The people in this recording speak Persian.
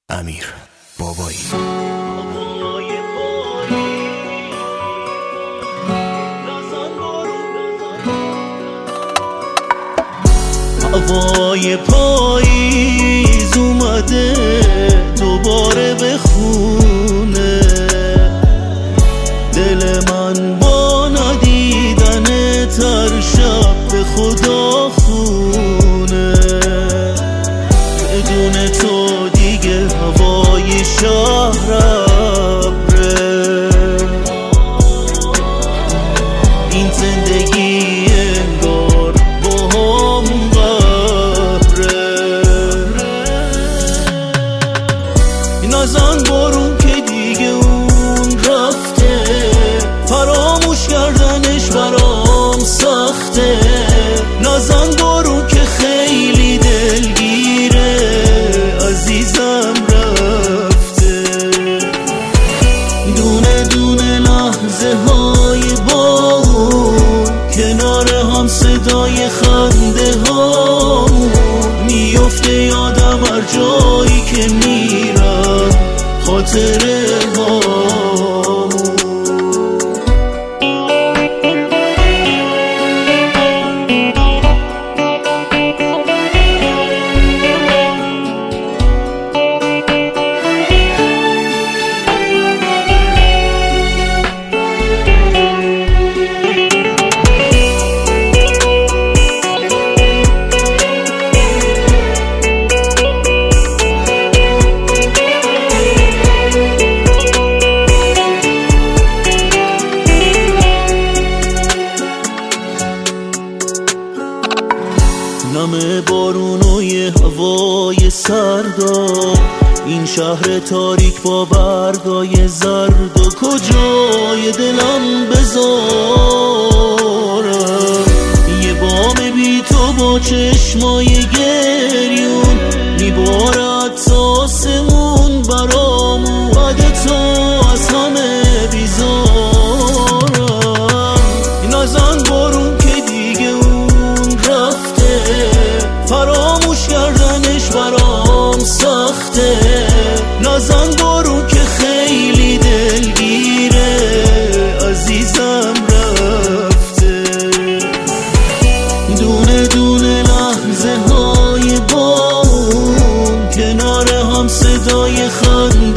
امیر بابایی. هوای پاییز اومده دوباره به خونه دل من با ندیدن تر شب به خدا خونه. بدون تو دیگه هوای شهر ابره، این زندگی انگار با هم قهره. این ازان بارون که دیگه اون رفته، فراموش کردنش برام سخته. نازان بارون که خیلی دلگیره، عزیزم رفته. دونه دونه لحظه های با اون کنار هم، صدای خنده هامون میفته یادم هر جایی که میرم، خاطره هامون. نم بارون و یه هوای سردا، این شهر تاریک با برگای زرد و کجای دلم بذارم. یه بام بی تو با چشمای گریون میبارد تا آسمون برام، اومده تو از همه بیزارم. این ازان بارون که دیگه اون رفته، فراموش کردنش برام سخته. نازان بارون که خیلی دلگیره، عزیزم رفته. دونه دونه لحظه های با اون کنار هم، صدای خنده